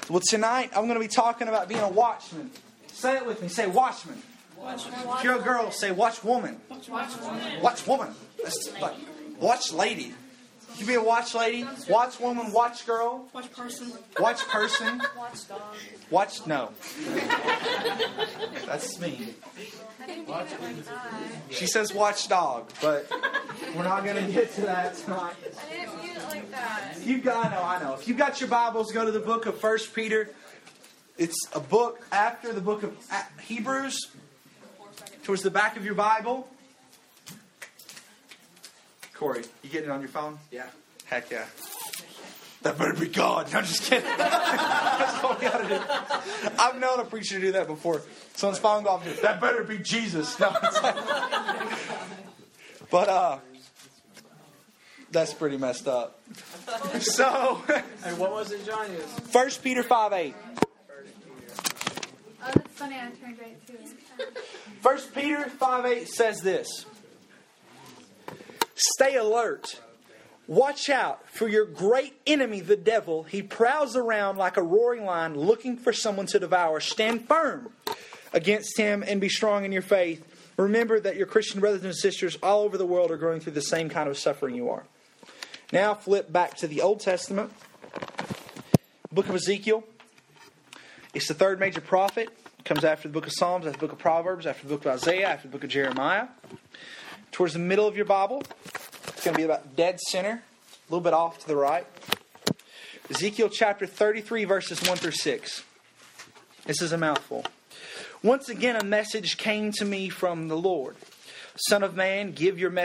Well, tonight I'm going to be talking about being a watchman. Say it with me. Say watchman. If you're a girl, say watch woman. Watch woman. That's like watch lady. You be a watch lady, watch woman, watch girl, Watch person. watch person, Watch dog. watch no. That's me. She says watch dog, but we're not going to get to that tonight. I didn't mean it like that. I know. If you've got your Bibles, go to the book of 1 Peter. It's a book after the book of Hebrews. Towards the back of your Bible. Corey, you getting it on your phone? Yeah. Heck yeah. That better be God. No, I'm just kidding. That's what we got to do. I've known a preacher do that before. Someone's phone go off. That better be Jesus. No, but that's pretty messed up. So, And what was it, John? 1 Peter 5:8. Oh, that's funny. I turned right to it. 1 Peter 5:8 says this. Stay alert. Watch out for your great enemy, the devil. He prowls around like a roaring lion looking for someone to devour. Stand firm against him and be strong in your faith. Remember that your Christian brothers and sisters all over the world are going through the same kind of suffering you are. Now flip back to the Old Testament. Book of Ezekiel. It's the third major prophet. It comes after the book of Psalms, after the book of Proverbs, after the book of Isaiah, after the book of Jeremiah. Towards the middle of your Bible, it's going to be about dead center, a little bit off to the right. Ezekiel chapter 33, verses 1 through 6. This is a mouthful. Once again, a message came to me from the Lord. Son of man, give your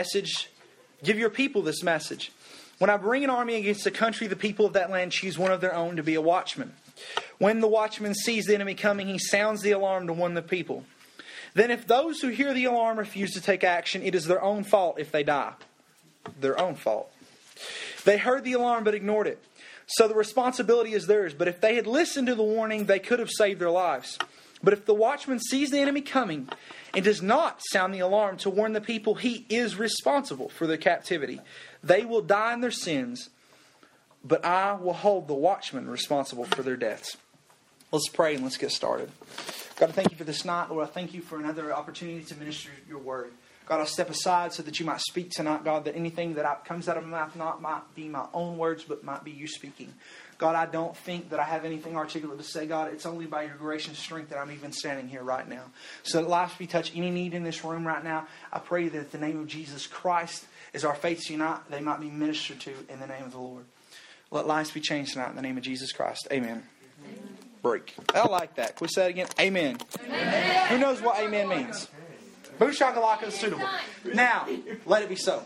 people this message. When I bring an army against a country, the people of that land choose one of their own to be a watchman. When the watchman sees the enemy coming, he sounds the alarm to warn the people. Then if those who hear the alarm refuse to take action, it is their own fault if they die. Their own fault. They heard the alarm but ignored it. So the responsibility is theirs. But if they had listened to the warning, they could have saved their lives. But if the watchman sees the enemy coming and does not sound the alarm to warn the people, he is responsible for their captivity. They will die in their sins, but I will hold the watchman responsible for their deaths. Let's pray and let's get started. God, I thank you for this night. Lord, I thank you for another opportunity to minister your word. God, I'll step aside so that you might speak tonight, God, that anything that comes out of my mouth not might be my own words, but might be you speaking. God, I don't think that I have anything articulate to say, God. It's only by your grace and strength that I'm even standing here right now. So that life be touched, any need in this room right now, I pray that the name of Jesus Christ, as our faiths unite, they might be ministered to in the name of the Lord. Let lives be changed tonight in the name of Jesus Christ. Amen. Break. I like that. Can we say it again? Amen. Amen. Who knows what amen means? Boom shakalaka is suitable. Now, let it be so.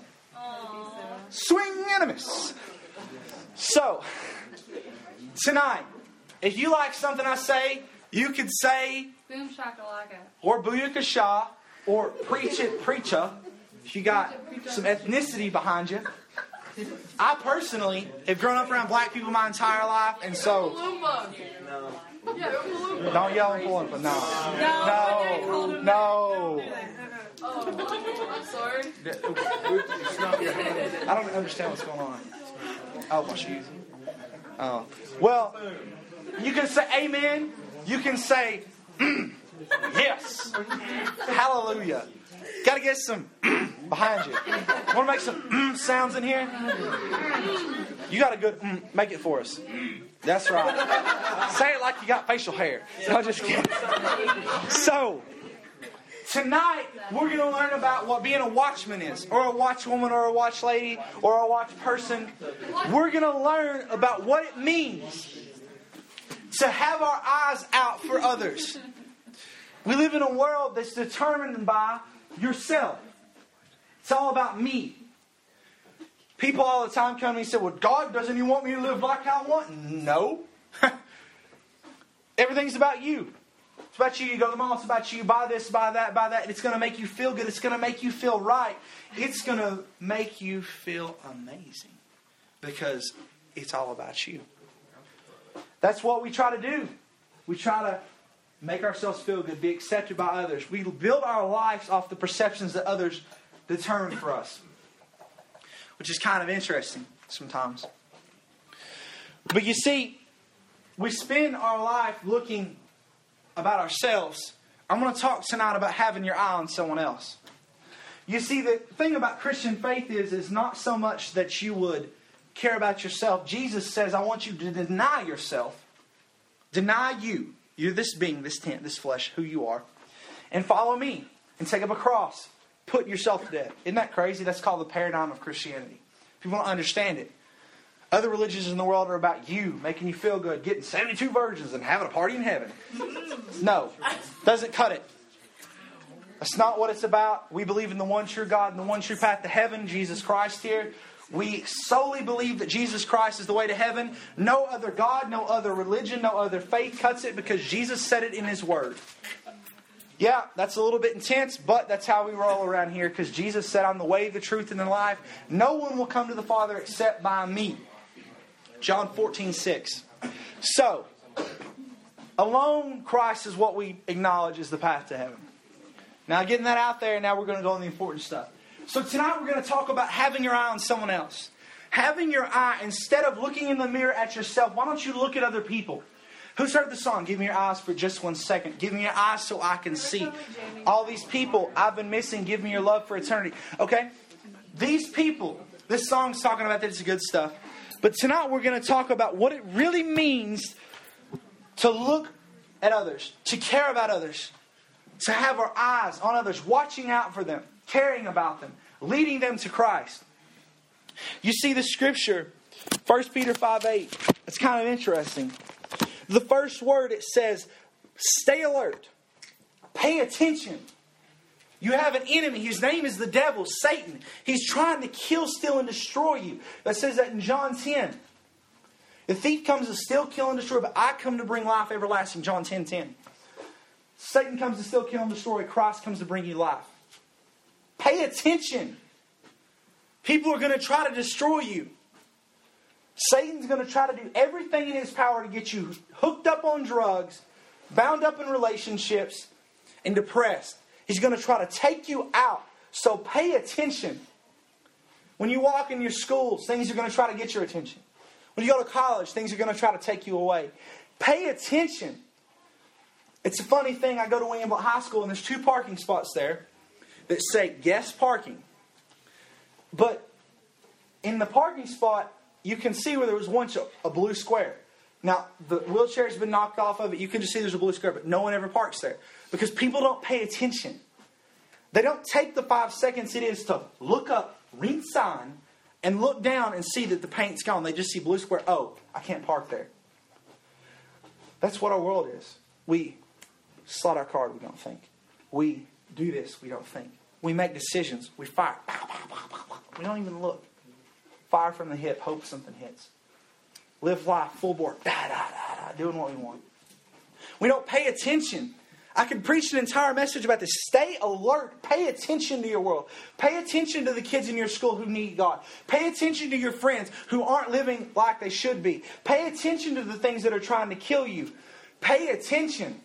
Swing enemies. So, tonight, if you like something I say, you could say Boom shakalaka. or booyakasha or preach it, preacha. If you got some ethnicity behind you. I personally have grown up around black people my entire life, and so don't yell and pull but no. I'm sorry. I don't understand what's going on. Oh, my shoes. Oh, well, you can say amen. You can say yes, hallelujah. Got to get some behind you. Want to make some sounds in here? You got a good make it for us. That's right. Say it like you got facial hair. No, just kidding. So, tonight we're going to learn about what being a watchman is, or a watchwoman, or a watch lady, or a watch person. We're going to learn about what it means to have our eyes out for others. We live in a world that's determined by yourself. It's all about me. People all the time come to me and say, well, God, doesn't He want me to live like I want? No. Everything's about you. It's about you. You go to the mall, it's about you. Buy this, buy that, buy that. And it's going to make you feel good. It's going to make you feel right. It's going to make you feel amazing. Because it's all about you. That's what we try to do. We try to make ourselves feel good, be accepted by others. We build our lives off the perceptions that others determine for us. Which is kind of interesting sometimes. But you see, we spend our life looking about ourselves, I'm going to talk tonight about having your eye on someone else. You see, the thing about Christian faith is not so much that you would care about yourself. Jesus says, I want you to deny yourself. Deny you. You're this being, this tent, this flesh, who you are. And follow me. And take up a cross. Put yourself to death. Isn't that crazy? That's called the paradigm of Christianity. People don't understand it. Other religions in the world are about you, making you feel good, getting 72 virgins and having a party in heaven. No. Doesn't cut it. That's not what it's about. We believe in the one true God and the one true path to heaven, Jesus Christ here. We solely believe that Jesus Christ is the way to heaven. No other God, no other religion, no other faith cuts it because Jesus said it in His Word. Yeah, that's a little bit intense, but that's how we roll around here because Jesus said, I'm the way, the truth, and the life. No one will come to the Father except by me. John 14:6. So, alone Christ is what we acknowledge is the path to heaven. Now, getting that out there, now we're going to go on the important stuff. So tonight we're going to talk about having your eye on someone else. Having your eye, instead of looking in the mirror at yourself, why don't you look at other people? Who's heard the song, Give Me Your Eyes for Just 1 Second? Give me your eyes so I can see. All these people I've been missing, give me your love for eternity. Okay? These people, this song's talking about that, it's good stuff. But tonight we're going to talk about what it really means to look at others, to care about others, to have our eyes on others, watching out for them, caring about them, leading them to Christ. You see the scripture, 1 Peter 5:8. It's kind of interesting. The first word, it says, stay alert. Pay attention. You have an enemy. His name is the devil, Satan. He's trying to kill, steal, and destroy you. That says that in John 10. The thief comes to steal, kill, and destroy, but I come to bring life everlasting. John 10:10. Satan comes to steal, kill, and destroy. Christ comes to bring you life. Pay attention. People are going to try to destroy you. Satan's going to try to do everything in his power to get you hooked up on drugs, bound up in relationships, and depressed. He's going to try to take you out. So pay attention. When you walk in your schools, things are going to try to get your attention. When you go to college, things are going to try to take you away. Pay attention. It's a funny thing. I go to Williamville High School and there's 2 parking spots there that say guest parking. But in the parking spot, you can see where there was once a blue square. Now, the wheelchair's been knocked off of it. You can just see there's a blue square, but no one ever parks there. Because people don't pay attention. They don't take the 5 seconds it is to look up, read sign, and look down and see that the paint's gone. They just see blue square. Oh, I can't park there. That's what our world is. We slot our card, we don't think. We do this, we don't think. We make decisions. We fire. We don't even look. Fire from the hip, hope something hits. Live life full bore, doing what we want. We don't pay attention. I could preach an entire message about this. Stay alert. Pay attention to your world. Pay attention to the kids in your school who need God. Pay attention to your friends who aren't living like they should be. Pay attention to the things that are trying to kill you. Pay attention.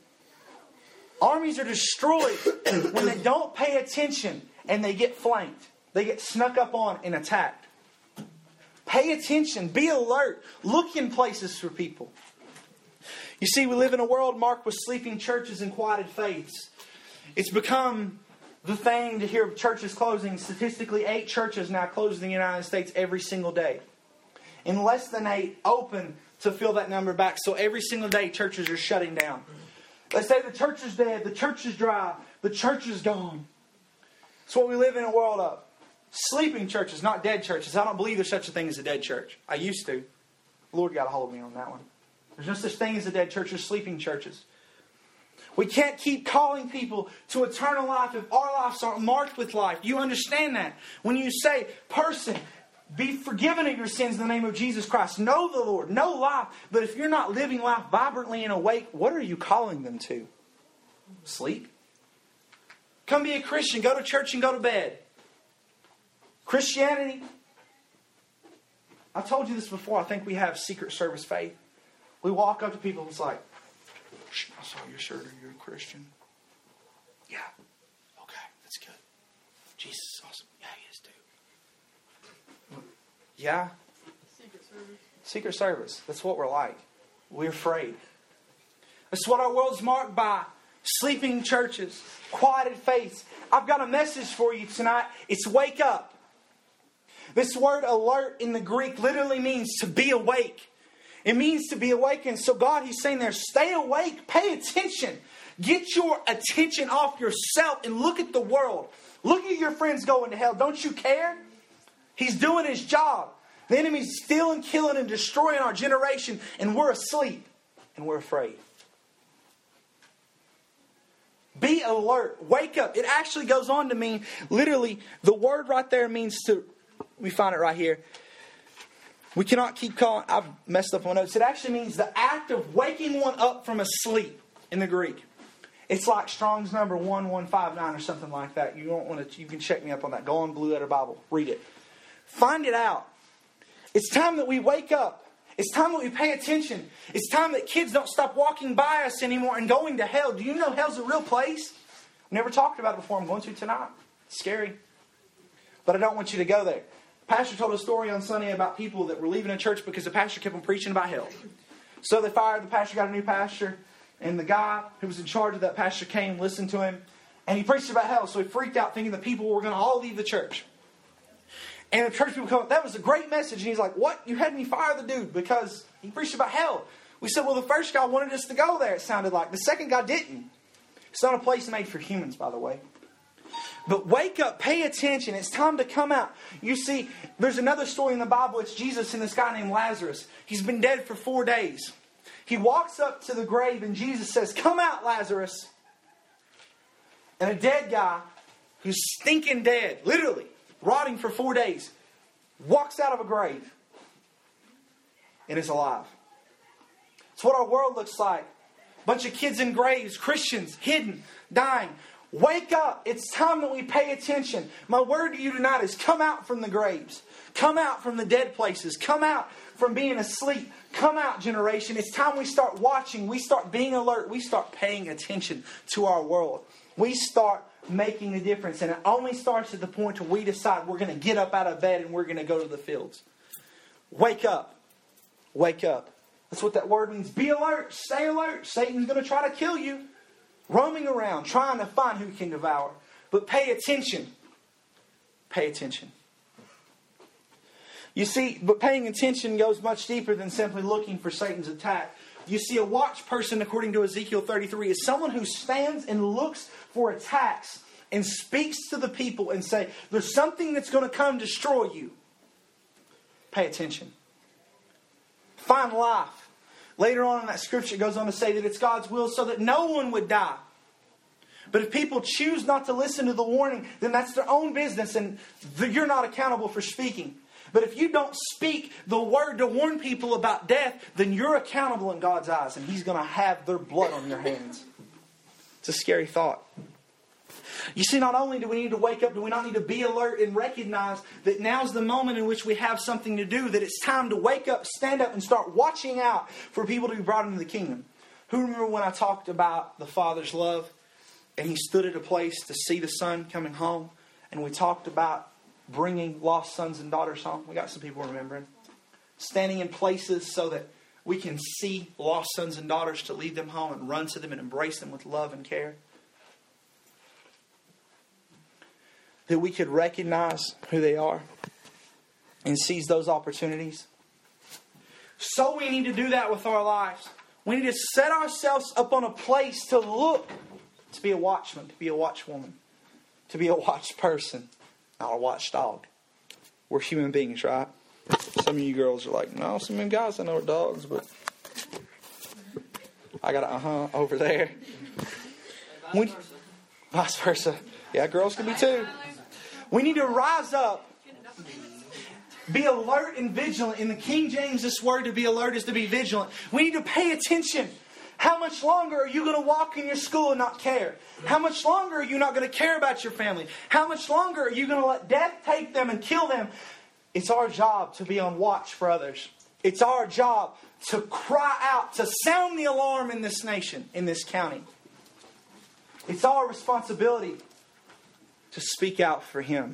Armies are destroyed when they don't pay attention and they get flanked. They get snuck up on and attacked. Pay attention. Be alert. Look in places for people. You see, we live in a world marked with sleeping churches and quieted faiths. It's become the thing to hear of churches closing. Statistically, 8 churches now close in the United States every single day. And less than 8 open to fill that number back. So every single day, churches are shutting down. They say the church is dead, the church is dry, the church is gone. It's what we live in a world of. Sleeping churches, not dead churches. I don't believe there's such a thing as a dead church. I used to. The Lord got a hold of me on that one. There's no such thing as a dead church. There's sleeping churches. We can't keep calling people to eternal life if our lives aren't marked with life. You understand that? When you say, person, be forgiven of your sins in the name of Jesus Christ. Know the Lord. Know life. But if you're not living life vibrantly and awake, what are you calling them to? Sleep? Come be a Christian. Go to church and go to bed. Christianity. I've told you this before. I think we have Secret Service faith. We walk up to people and it's like, I saw your shirt. Are you a Christian? Yeah. Okay, that's good. Jesus is awesome. Yeah, he is too. Yeah. Secret Service. Secret Service. That's what we're like. we're afraid. That's what our world's marked by. Sleeping churches, quieted faiths. I've got a message for you tonight. It's wake up. This word alert in the Greek literally means to be awake. It means to be awakened. So God, He's saying there, stay awake, pay attention. Get your attention off yourself and look at the world. Look at your friends going to hell. Don't you care? He's doing His job. The enemy's stealing, killing, and destroying our generation, and we're asleep and we're afraid. Be alert. Wake up. It actually goes on to mean, literally, the word right there means to, let me find it right here. We cannot keep calling, I've messed up my notes. It actually means the act of waking one up from a sleep in the Greek. It's like Strong's number 1159 or something like that. You don't want to. You can check me up on that. Go on Blue Letter Bible. Read it. Find it out. It's time that we wake up. It's time that we pay attention. It's time that kids don't stop walking by us anymore and going to hell. Do you know hell's a real place? I've never talked about it before. I'm going to tonight. It's scary. But I don't want you to go there. Pastor told a story on Sunday about people that were leaving a church because the pastor kept on preaching about hell. So they fired the pastor, got a new pastor. And the guy who was in charge of that pastor came, listened to him, and he preached about hell. So he freaked out thinking the people were going to all leave the church. And the church people come up, that was a great message. And he's like, what? You had me fire the dude because he preached about hell. We said, well, the first guy wanted us to go there, it sounded like. The second guy didn't. It's not a place made for humans, by the way. But wake up, pay attention. It's time to come out. You see, there's another story in the Bible. It's Jesus and this guy named Lazarus. He's been dead for 4 days. He walks up to the grave and Jesus says, come out, Lazarus. And a dead guy who's stinking dead, literally rotting for 4 days, walks out of a grave and is alive. It's what our world looks like. A bunch of kids in graves, Christians, hidden, dying. Wake up. It's time that we pay attention. My word to you tonight is come out from the graves. Come out from the dead places. Come out from being asleep. Come out, generation. It's time we start watching. We start being alert. We start paying attention to our world. We start making a difference. And it only starts at the point where we decide we're going to get up out of bed and we're going to go to the fields. Wake up. Wake up. That's what that word means. Be alert. Stay alert. Satan's going to try to kill you. Roaming around, trying to find who he can devour. But pay attention. Pay attention. You see, but paying attention goes much deeper than simply looking for Satan's attack. You see, a watch person, according to Ezekiel 33, is someone who stands and looks for attacks and speaks to the people and say, there's something that's going to come destroy you. Pay attention. Find life. Later on in that scripture, it goes on to say that it's God's will so that no one would die. But if people choose not to listen to the warning, then that's their own business and you're not accountable for speaking. But if you don't speak the word to warn people about death, then you're accountable in God's eyes and He's going to have their blood on your hands. It's a scary thought. You see, not only do we need to wake up, do we not need to be alert and recognize that now's the moment in which we have something to do, that it's time to wake up, stand up, and start watching out for people to be brought into the kingdom. Who remember when I talked about the Father's love and He stood at a place to see the Son coming home, and we talked about bringing lost sons and daughters home? We got some people remembering. Standing in places so that we can see lost sons and daughters to lead them home and run to them and embrace them with love and care. That we could recognize who they are and seize those opportunities. So we need to do that with our lives. We need to set ourselves up on a place to look, to be a watchman, to be a watchwoman, to be a watch person, not a watchdog. We're human beings, right? Some of you girls are like, no, some of you guys I know are dogs, but I got a over there. Vice versa. Yeah, girls can be too. We need to rise up, be alert and vigilant. In the King James, this word to be alert is to be vigilant. We need to pay attention. How much longer are you going to walk in your school and not care? How much longer are you not going to care about your family? How much longer are you going to let death take them and kill them? It's our job to be on watch for others. It's our job to cry out, to sound the alarm in this nation, in this county. It's our responsibility to speak out for Him.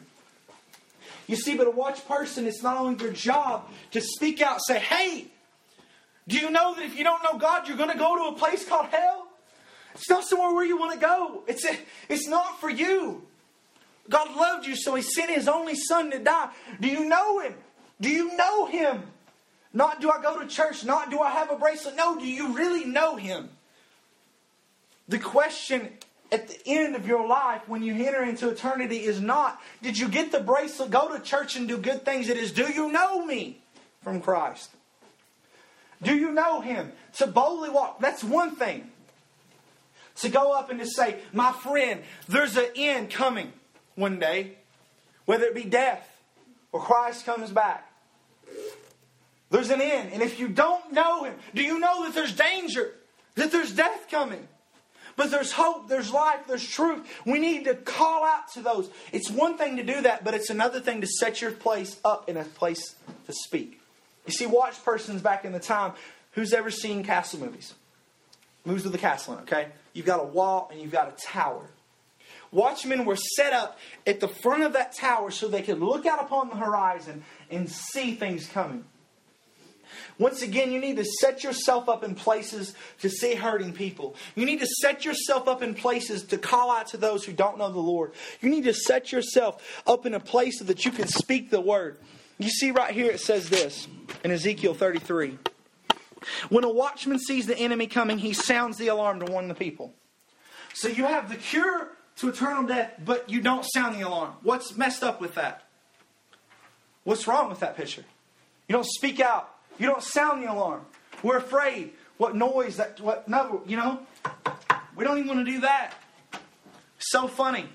You see, but a watch person, it's not only their job to speak out and say, hey, Do you know that if you don't know God, you're going to go to a place called hell? It's not somewhere where you want to go. It's not for you. God loved you, so He sent His only Son to die. Do you know Him? Do you know Him? Not do I go to church, not do I have a bracelet. No, do you really know Him? The question at the end of your life when you enter into eternity is not, did you get the bracelet, go to church and do good things? It is, do you know me from Christ? Do you know Him? To boldly walk, that's one thing. To go up and to say, my friend, there's an end coming one day. Whether it be death or Christ comes back. There's an end. And if you don't know Him, do you know that there's danger? That there's death coming? But there's hope, there's life, there's truth. We need to call out to those. It's one thing to do that, but it's another thing to set your place up in a place to speak. You see, watch persons back in the time. Who's ever seen castle movies? Movies with the castle in it, okay? You've got a wall and you've got a tower. Watchmen were set up at the front of that tower so they could look out upon the horizon and see things coming. Once again, you need to set yourself up in places to see hurting people. You need to set yourself up in places to call out to those who don't know the Lord. You need to set yourself up in a place so that you can speak the word. You see right here it says this in Ezekiel 33. When a watchman sees the enemy coming, he sounds the alarm to warn the people. So you have the cure to eternal death, but you don't sound the alarm. What's messed up with that? What's wrong with that picture? You don't speak out. You don't sound the alarm. We're afraid. What noise? No, you know? We don't even want to do that. So funny.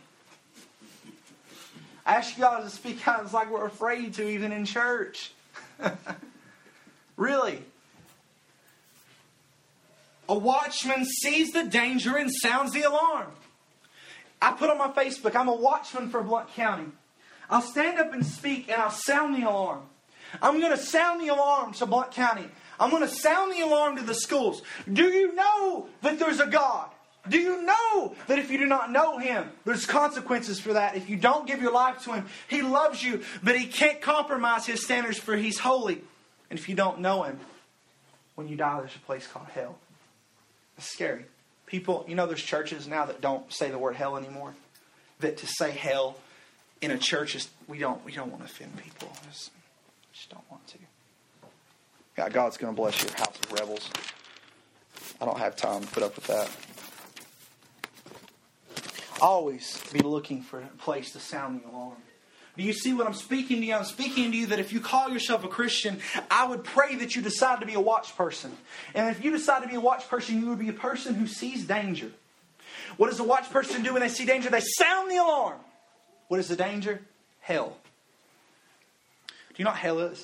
I ask you guys to speak out. It's like we're afraid to, even in church. Really. A watchman sees the danger and sounds the alarm. I put on my Facebook, I'm a watchman for Blount County. I'll stand up and speak and I'll sound the alarm. I'm going to sound the alarm to Blount County. I'm going to sound the alarm to the schools. Do you know that there's a God? Do you know that if you do not know Him, there's consequences for that? If you don't give your life to Him, He loves you, but He can't compromise His standards, for He's holy. And if you don't know Him, when you die, there's a place called hell. It's scary. People, you know, there's churches now that don't say the word hell anymore. That to say hell in a church is, we don't want to offend people. Just don't want to. God's going to bless your house of rebels. I don't have time to put up with that. Always be looking for a place to sound the alarm. Do you see what I'm speaking to you? I'm speaking to you that if you call yourself a Christian, I would pray that you decide to be a watch person. And if you decide to be a watch person, you would be a person who sees danger. What does a watch person do when they see danger? They sound the alarm. What is the danger? Hell. Do you know what hell is?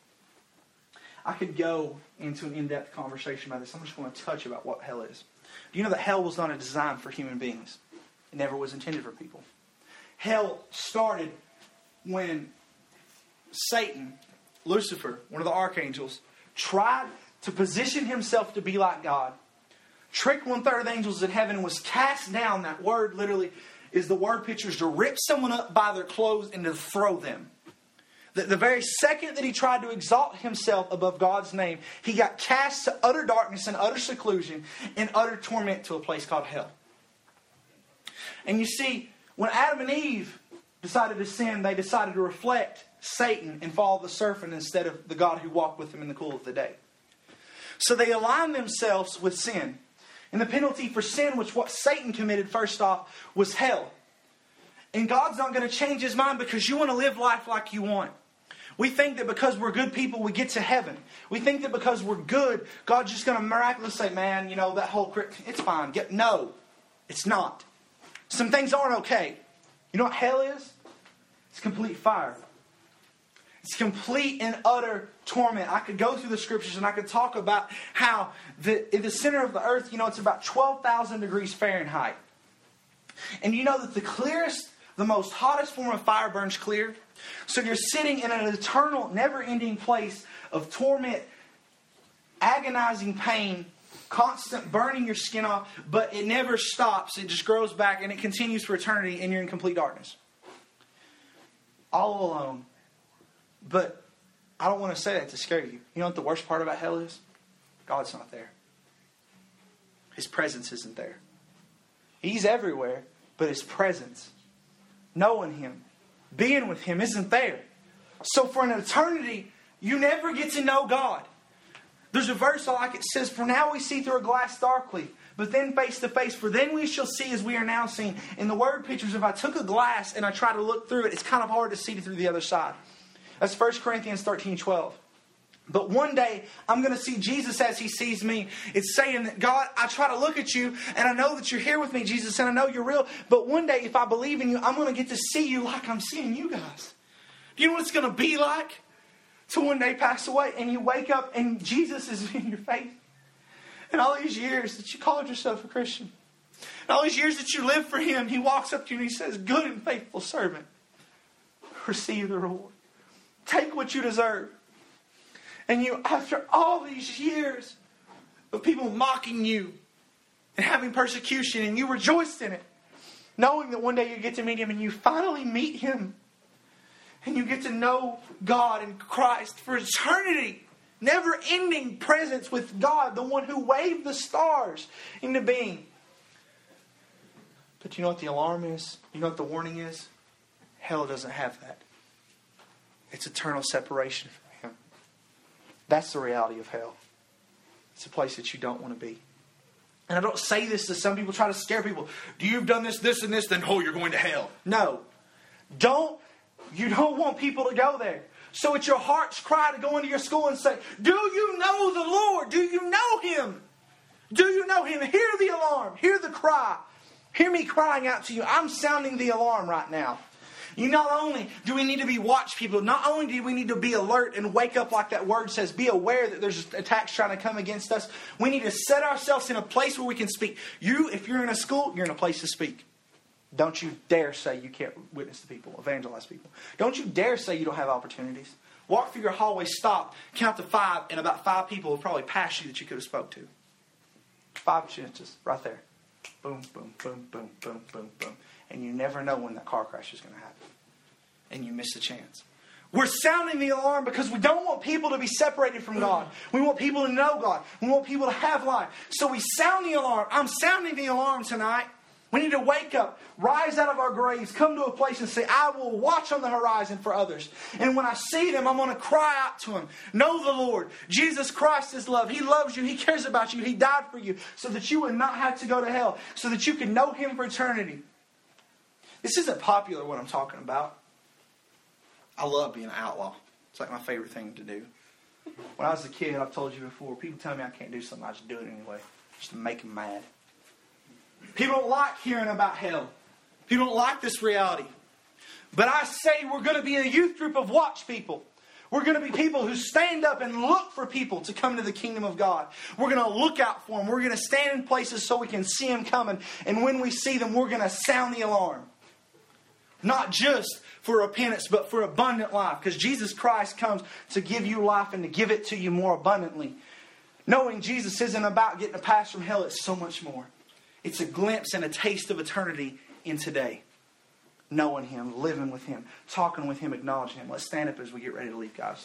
I could go into an in-depth conversation about this. I'm just going to touch about what hell is. Do you know that hell was not a design for human beings? It never was intended for people. Hell started when Satan, Lucifer, one of the archangels, tried to position himself to be like God. Tricked 1/3 of the angels in heaven and was cast down. That word literally is the word pictures to rip someone up by their clothes and to throw them. The very second that he tried to exalt himself above God's name, he got cast to utter darkness and utter seclusion and utter torment to a place called hell. And you see, when Adam and Eve decided to sin, they decided to reflect Satan and follow the serpent instead of the God who walked with them in the cool of the day. So they aligned themselves with sin. And the penalty for sin, which what Satan committed first off, was hell. And God's not going to change His mind because you want to live life like you want. We think that because we're good people, we get to heaven. We think that because we're good, God's just going to miraculously say, man, you know, that whole, it's fine. No, it's not. Some things aren't okay. You know what hell is? It's complete fire. It's complete and utter torment. I could go through the scriptures and I could talk about how in the center of the earth, you know, it's about 12,000 degrees Fahrenheit. And you know that the clearest, the most hottest form of fire burns clear. So you're sitting in an eternal, never-ending place of torment, agonizing pain, constant burning your skin off, but it never stops. It just grows back and it continues for eternity, and you're in complete darkness. All alone. But I don't want to say that to scare you. You know what the worst part about hell is? God's not there. His presence isn't there. He's everywhere, but His presence, knowing Him, being with Him isn't there. So for an eternity, you never get to know God. There's a verse I like. It says, "For now we see through a glass darkly, but then face to face. For then we shall see as we are now seen." In the word pictures, if I took a glass and I try to look through it, it's kind of hard to see through the other side. That's 1 Corinthians 13:12. But one day, I'm going to see Jesus as He sees me. It's saying that, God, I try to look at you, and I know that you're here with me, Jesus, and I know you're real. But one day, if I believe in you, I'm going to get to see you like I'm seeing you guys. Do you know what it's going to be like to one day pass away, and you wake up, and Jesus is in your face? And all these years that you called yourself a Christian, and all these years that you lived for Him, He walks up to you and He says, "Good and faithful servant, receive the reward. Take what you deserve." And you, after all these years of people mocking you and having persecution, and you rejoiced in it, knowing that one day you get to meet Him, and you finally meet Him, and you get to know God and Christ for eternity. Never-ending presence with God, the one who waved the stars into being. But you know what the alarm is? You know what the warning is? Hell doesn't have that. It's eternal separation from Him. That's the reality of hell. It's a place that you don't want to be. And I don't say this to some people, try to scare people. Do you've done this, this, and this, then you're going to hell. No. You don't want people to go there. So it's your heart's cry to go into your school and say, "Do you know the Lord? Do you know Him? Do you know Him?" Hear the alarm. Hear the cry. Hear me crying out to you. I'm sounding the alarm right now. You not only do we need to be watch people, not only do we need to be alert and wake up like that word says, be aware that there's attacks trying to come against us. We need to set ourselves in a place where we can speak. If you're in a school, you're in a place to speak. Don't you dare say you can't witness to people, evangelize people. Don't you dare say you don't have opportunities. Walk through your hallway, stop, count to 5, and about 5 people will probably pass you that you could have spoke to. 5 chances, right there. Boom, boom, boom, boom, boom, boom, boom. And you never know when that car crash is going to happen. And you miss the chance. We're sounding the alarm because we don't want people to be separated from God. We want people to know God. We want people to have life. So we sound the alarm. I'm sounding the alarm tonight. We need to wake up, rise out of our graves, come to a place and say, "I will watch on the horizon for others. And when I see them, I'm going to cry out to them. Know the Lord. Jesus Christ is love. He loves you. He cares about you. He died for you so that you would not have to go to hell, so that you can know Him for eternity." This isn't popular what I'm talking about. I love being an outlaw. It's like my favorite thing to do. When I was a kid, I've told you before, people tell me I can't do something, I just do it anyway. Just to make them mad. People don't like hearing about hell. People don't like this reality. But I say we're going to be a youth group of watch people. We're going to be people who stand up and look for people to come to the kingdom of God. We're going to look out for them. We're going to stand in places so we can see them coming. And when we see them, we're going to sound the alarm. Not just for repentance, but for abundant life. Because Jesus Christ comes to give you life and to give it to you more abundantly. Knowing Jesus isn't about getting a pass from hell. It's so much more. It's a glimpse and a taste of eternity in today. Knowing Him, living with Him, talking with Him, acknowledging Him. Let's stand up as we get ready to leave, guys.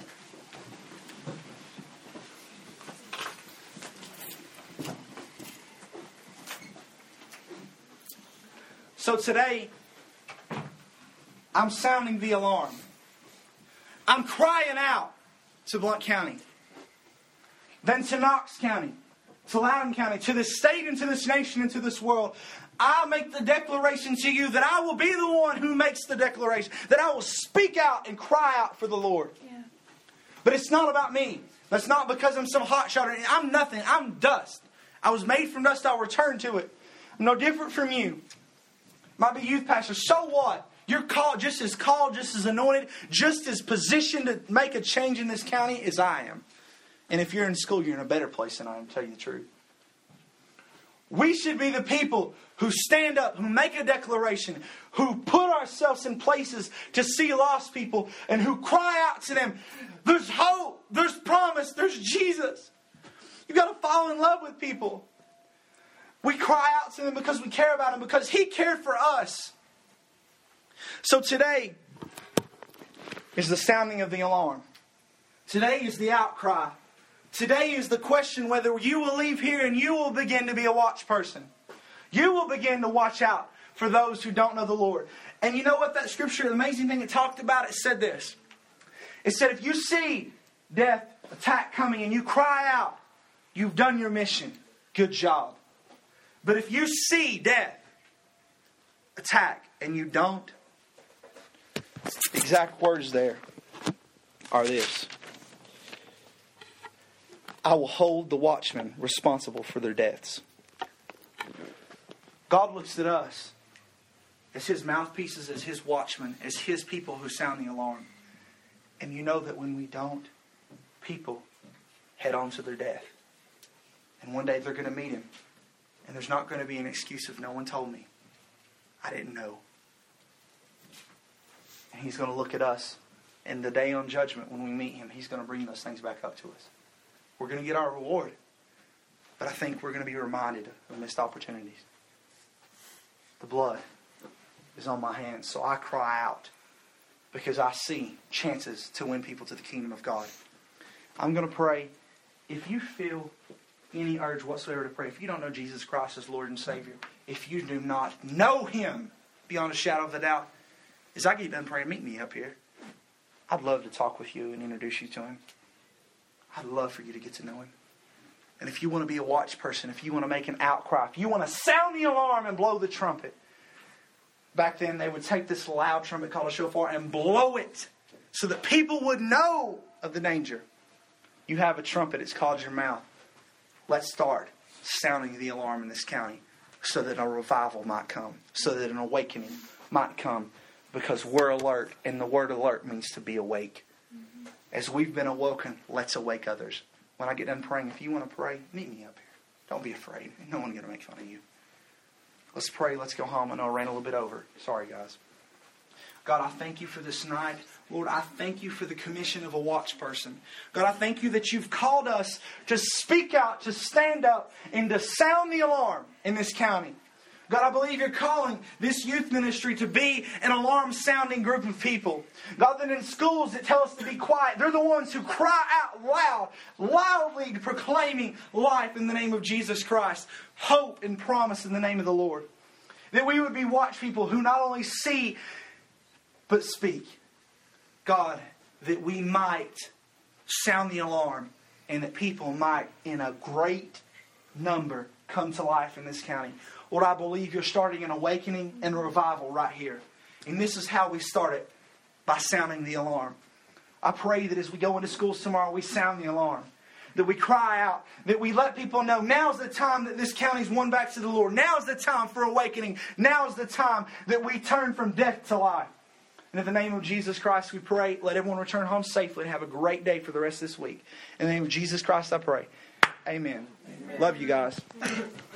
So today, I'm sounding the alarm. I'm crying out to Blount County, then to Knox County, to Loudoun County, to this state and to this nation and to this world. I make the declaration to you that I will be the one who makes the declaration. That I will speak out and cry out for the Lord. Yeah. But it's not about me. That's not because I'm some hotshot. I'm nothing. I'm dust. I was made from dust. I'll return to it. I'm no different from you. Might be youth pastor. So what? You're called, just as anointed, just as positioned to make a change in this county as I am. And if you're in school, you're in a better place than I am, to tell you the truth. We should be the people who stand up, who make a declaration, who put ourselves in places to see lost people, and who cry out to them, there's hope, there's promise, there's Jesus. You've got to fall in love with people. We cry out to them because we care about them, because He cared for us. So today is the sounding of the alarm. Today is the outcry. Today is the question whether you will leave here and you will begin to be a watch person. You will begin to watch out for those who don't know the Lord. And you know what that scripture, the amazing thing it talked about, it said this. It said if you see death, attack coming and you cry out, you've done your mission. Good job. But if you see death, attack, and you don't, the exact words there are this. I will hold the watchmen responsible for their deaths. God looks at us as His mouthpieces, as His watchmen, as His people who sound the alarm. And you know that when we don't, people head on to their death. And one day they're going to meet Him. And there's not going to be an excuse of no one told me. I didn't know. And He's going to look at us. And the day on judgment when we meet Him, He's going to bring those things back up to us. We're going to get our reward. But I think we're going to be reminded of missed opportunities. The blood is on my hands. So I cry out. Because I see chances to win people to the kingdom of God. I'm going to pray. If you feel any urge whatsoever to pray, if you don't know Jesus Christ as Lord and Savior, if you do not know Him beyond a shadow of a doubt, as I get done praying, meet me up here. I'd love to talk with you and introduce you to Him. I'd love for you to get to know Him. And if you want to be a watch person, if you want to make an outcry, if you want to sound the alarm and blow the trumpet, back then they would take this loud trumpet called a shofar and blow it so that people would know of the danger. You have a trumpet, it's called your mouth. Let's start sounding the alarm in this county so that a revival might come, so that an awakening might come, because we're alert, and the word alert means to be awake. As we've been awoken, let's awake others. When I get done praying, if you want to pray, meet me up here. Don't be afraid. No one's going to make fun of you. Let's pray. Let's go home. I know I ran a little bit over. Sorry, guys. God, I thank You for this night. Lord, I thank You for the commission of a watch person. God, I thank You that You've called us to speak out, to stand up, and to sound the alarm in this county. God, I believe You're calling this youth ministry to be an alarm-sounding group of people. God, that in schools that tell us to be quiet, they're the ones who cry out loudly proclaiming life in the name of Jesus Christ, hope and promise in the name of the Lord. That we would be watch people who not only see, but speak. God, that we might sound the alarm and that people might, in a great number, come to life in this county. Lord, I believe You're starting an awakening and revival right here. And this is how we start it, by sounding the alarm. I pray that as we go into schools tomorrow, we sound the alarm. That we cry out. That we let people know now's the time that this county's won back to the Lord. Now's the time for awakening. Now's the time that we turn from death to life. And in the name of Jesus Christ we pray. Let everyone return home safely and have a great day for the rest of this week. In the name of Jesus Christ I pray. Amen. Love you guys.